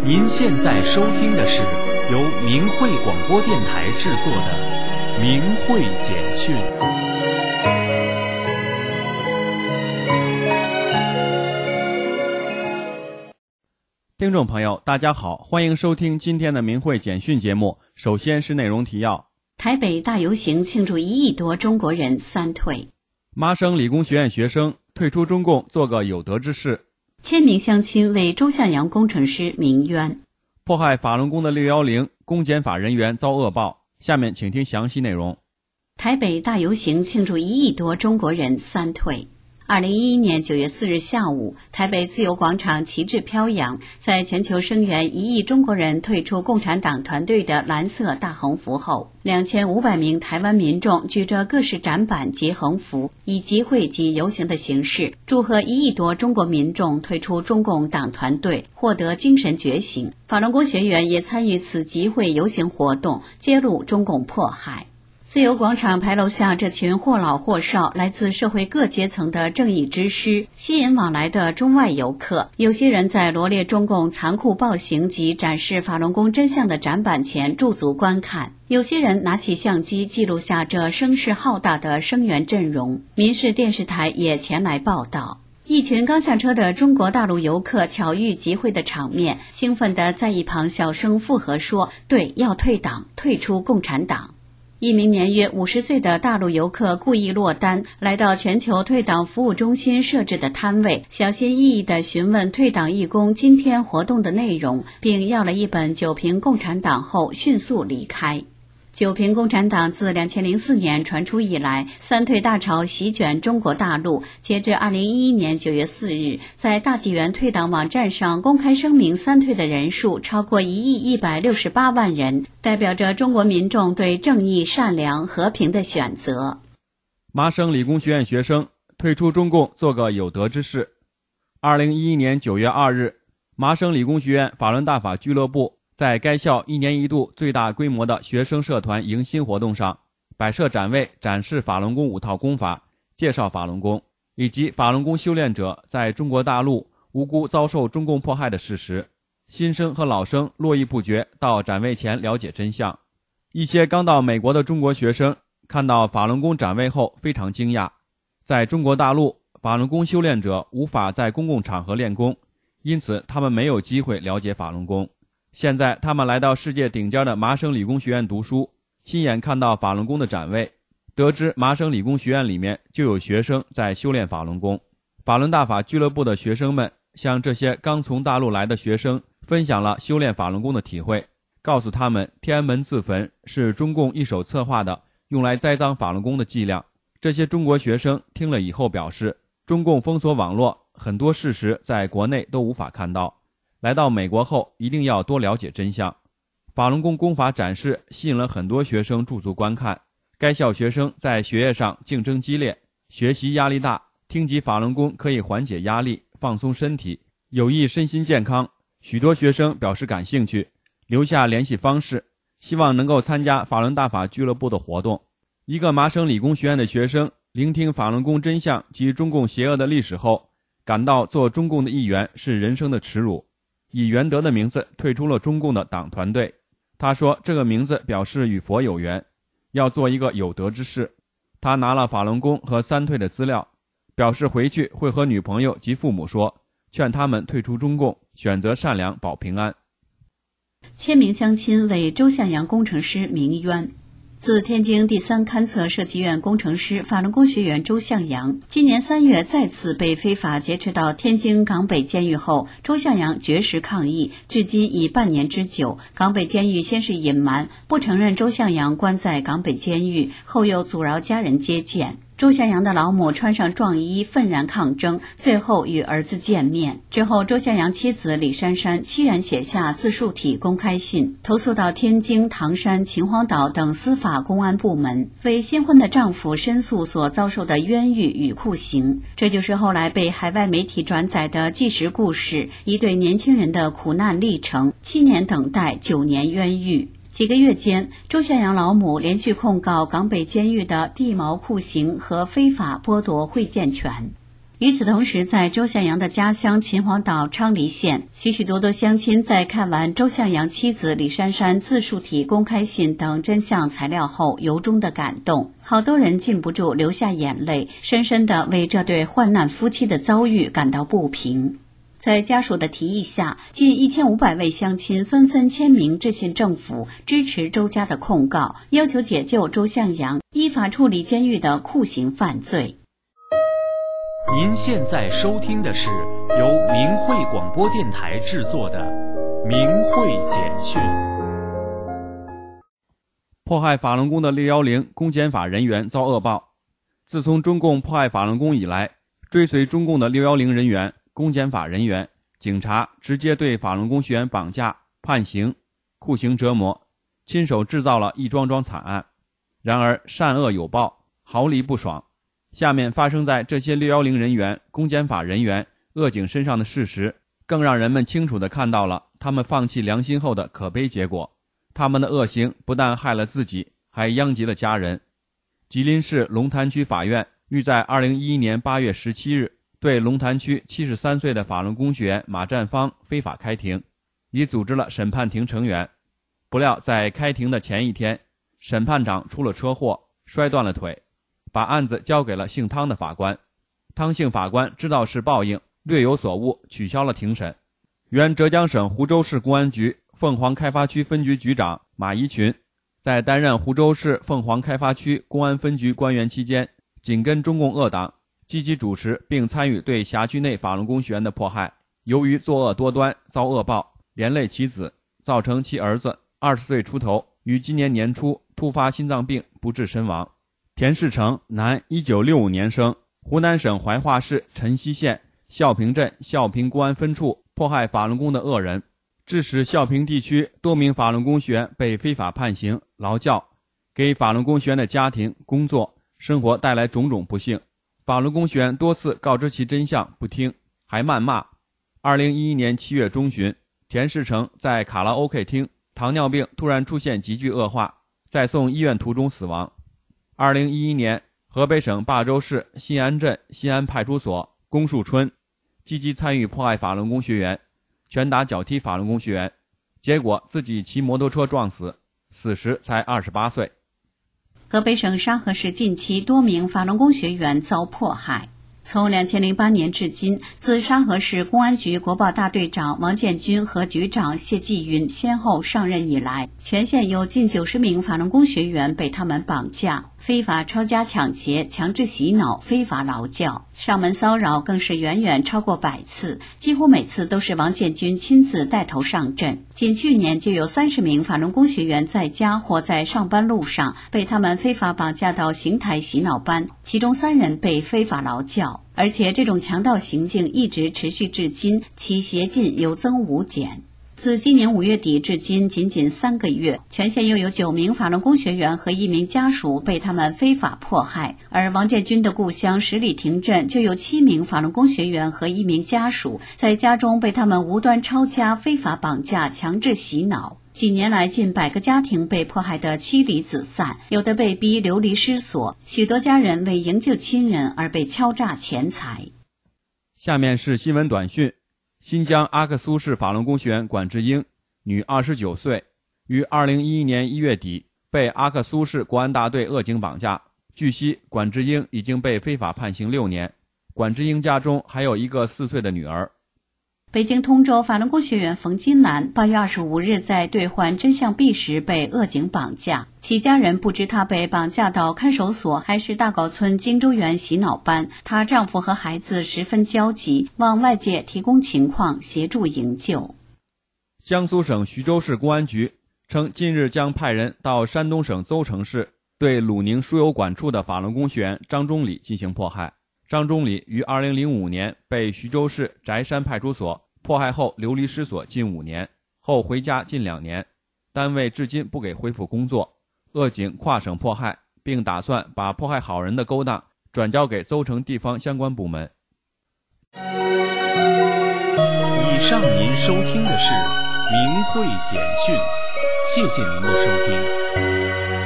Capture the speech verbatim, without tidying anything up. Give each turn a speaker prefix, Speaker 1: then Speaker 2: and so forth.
Speaker 1: 您现在收听的是由明慧广播电台制作的《明慧简讯》。听众朋友，大家好，欢迎收听今天的明慧简讯节目。首先是内容提要：
Speaker 2: 台北大游行庆祝一亿多中国人三退；
Speaker 1: 麻省理工学院学生退出中共，做个有德之事；
Speaker 2: 千名乡亲为周向阳工程师鸣冤；
Speaker 1: 迫害法轮功的六一零公检法人员遭恶报。下面请听详细内容。
Speaker 2: 台北大游行庆祝一亿多中国人三退。二零一一年九月四日下午，台北自由广场旗帜飘扬，在全球声援一亿中国人退出共产党团队的蓝色大横幅后，两千五百名台湾民众举着各式展板及横幅，以集会及游行的形式，祝贺一亿多中国民众退出中共党团队，获得精神觉醒。法轮功学员也参与此集会游行活动，揭露中共迫害。自由广场牌楼下，这群或老或少、来自社会各阶层的正义之师，吸引往来的中外游客。有些人在罗列中共残酷暴行及展示法轮功真相的展板前驻足观看，有些人拿起相机记录下这声势浩大的声援阵容。民视电视台也前来报道。一群刚下车的中国大陆游客巧遇集会的场面，兴奋地在一旁小声附和说：“对，要退党，退出共产党。”一名年约五十岁的大陆游客故意落单，来到全球退党服务中心设置的摊位，小心翼翼地询问退党义工今天活动的内容，并要了一本九评共产党后迅速离开。九评共产党自二零零四年传出以来，三退大潮席卷中国大陆。截至二零一一年九月四日，在大纪元退党网站上公开声明三退的人数超过一亿一百六十八万人，代表着中国民众对正义、善良、和平的选择。
Speaker 1: 麻省理工学院学生退出中共，做个有德之事。二零一一年九月二日，麻省理工学院法轮大法俱乐部在该校一年一度最大规模的学生社团迎新活动上，摆设展位，展示法轮功五套功法，介绍法轮功以及法轮功修炼者在中国大陆无辜遭受中共迫害的事实。新生和老生络绎不绝到展位前了解真相。一些刚到美国的中国学生看到法轮功展位后非常惊讶，在中国大陆，法轮功修炼者无法在公共场合练功，因此他们没有机会了解法轮功。现在他们来到世界顶尖的麻省理工学院读书，亲眼看到法轮功的展位，得知麻省理工学院里面就有学生在修炼法轮功。法轮大法俱乐部的学生们向这些刚从大陆来的学生分享了修炼法轮功的体会，告诉他们天安门自焚是中共一手策划的用来栽赃法轮功的伎俩。这些中国学生听了以后表示，中共封锁网络，很多事实在国内都无法看到，来到美国后一定要多了解真相。法轮功功法展示吸引了很多学生驻足观看，该校学生在学业上竞争激烈，学习压力大，听及法轮功可以缓解压力，放松身体，有益身心健康，许多学生表示感兴趣，留下联系方式，希望能够参加法轮大法俱乐部的活动。一个麻省理工学院的学生聆听法轮功真相及中共邪恶的历史后，感到做中共的一员是人生的耻辱，以元德的名字退出了中共的党团队。他说这个名字表示与佛有缘，要做一个有德之事。他拿了法轮功和三退的资料，表示回去会和女朋友及父母说，劝他们退出中共，选择善良保平安。
Speaker 2: 千名乡亲为周向阳工程师鸣冤。自天津第三勘测设计院工程师法轮功学员周向阳今年三月再次被非法劫持到天津港北监狱后，周向阳绝食抗议，至今已半年之久。港北监狱先是隐瞒，不承认周向阳关在港北监狱，后又阻挠家人接见。周向阳的老母穿上壮衣愤然抗争，最后与儿子见面之后，周向阳妻子李珊珊凄然写下自述体公开信，投诉到天津、唐山、秦皇岛等司法公安部门，为新婚的丈夫申诉所遭受的冤狱与酷刑。这就是后来被海外媒体转载的纪实故事，一对年轻人的苦难历程，七年等待，九年冤狱。几个月间，周向阳老母连续控告港北监狱的地毛酷刑和非法剥夺会见权。 与此同时，在周向阳的家乡秦皇岛昌黎县，许许多多乡亲在看完周向阳妻子李珊珊自述体公开信等真相材料后，由衷的感动。好多人禁不住流下眼泪，深深地为这对患难夫妻的遭遇感到不平。在家属的提议下，近一千五百位乡亲纷纷签名致信政府，支持周家的控告，要求解救周向阳，依法处理监狱的酷刑犯罪。
Speaker 3: 您现在收听的是由明慧广播电台制作的《明慧简讯》。
Speaker 1: 迫害法轮功的六一零公检法人员遭恶报。自从中共迫害法轮功以来，追随中共的六一零人员、公检法人员、警察直接对法轮功学员绑架、判刑、酷刑折磨，亲手制造了一桩桩惨案。然而善恶有报，毫厘不爽。下面发生在这些六一零人员、公检法人员、恶警身上的事实，更让人们清楚地看到了他们放弃良心后的可悲结果。他们的恶行不但害了自己，还殃及了家人。吉林市龙潭区法院欲在二零一一年八月十七日对龙潭区七十三岁的法轮功学员马占芳非法开庭，已组织了审判庭成员。不料在开庭的前一天，审判长出了车祸，摔断了腿，把案子交给了姓汤的法官。汤姓法官知道是报应，略有所悟，取消了庭审。原浙江省湖州市公安局凤凰开发区分局局长马一群，在担任湖州市凤凰开发区公安分局官员期间，紧跟中共恶党，积极主持并参与对辖区内法轮功学员的迫害。由于作恶多端，遭恶报，连累其子，造成其儿子二十岁出头于今年年初突发心脏病不治身亡。田世成，男，一九六五年生，湖南省怀化市辰溪县孝平镇孝平公安分处迫害法轮功的恶人，致使孝平地区多名法轮功学员被非法判刑、劳教，给法轮功学员的家庭、工作、生活带来种种不幸。法轮功学员多次告知其真相不听，还谩骂。二零一一年七月中旬，田世成在卡拉 OK 厅糖尿病突然出现急剧恶化，在送医院途中死亡。二零一一年，河北省霸州市新安镇新安派出所龚树春积极参与迫害法轮功学员，拳打脚踢法轮功学员，结果自己骑摩托车撞死，死时才二十八岁。
Speaker 2: 河北省沙河市近期多名法轮功学员遭迫害。从两千零八年至今，自沙河市公安局国保大队长王建军和局长谢继云先后上任以来，全县有近九十名法轮功学员被他们绑架、非法抄家抢劫、强制洗脑、非法劳教，上门骚扰更是远远超过百次，几乎每次都是王建军亲自带头上阵。仅去年就有三十名法轮功学员在家或在上班路上被他们非法绑架到邢台洗脑班，其中三人被非法劳教，而且这种强盗行径一直持续至今，其邪劲有增无减。自今年五月底至今仅仅三个月，全县又有九名法轮功学员和一名家属被他们非法迫害，而王建军的故乡十里亭镇就有七名法轮功学员和一名家属在家中被他们无端抄家、非法绑架、强制洗脑。几年来，近百个家庭被迫害得妻离子散，有的被逼流离失所，许多家人为营救亲人而被敲诈钱财。
Speaker 1: 下面是新闻短讯。新疆阿克苏市法轮功学员管志英，女，二十九岁，于二零一一年一月底被阿克苏市国安大队恶警绑架。据悉，管志英已经被非法判刑六年。管志英家中还有一个四岁的女儿。
Speaker 2: 北京通州法轮功学员冯金兰八月二十五日在兑换真相币时被恶警绑架，其家人不知她被绑架到看守所还是大搞村荆州园洗脑班，她丈夫和孩子十分焦急，望外界提供情况协助营救。
Speaker 1: 江苏省徐州市公安局称，近日将派人到山东省邹城市对鲁宁输油管处的法轮功学员张忠礼进行迫害。张忠礼于二零零五年被徐州市翟山派出所迫害后流离失所近五年，后回家近两年，单位至今不给恢复工作。恶警跨省迫害，并打算把迫害好人的勾当转交给邹城地方相关部门。
Speaker 3: 以上您收听的是明慧简讯，谢谢您的收听。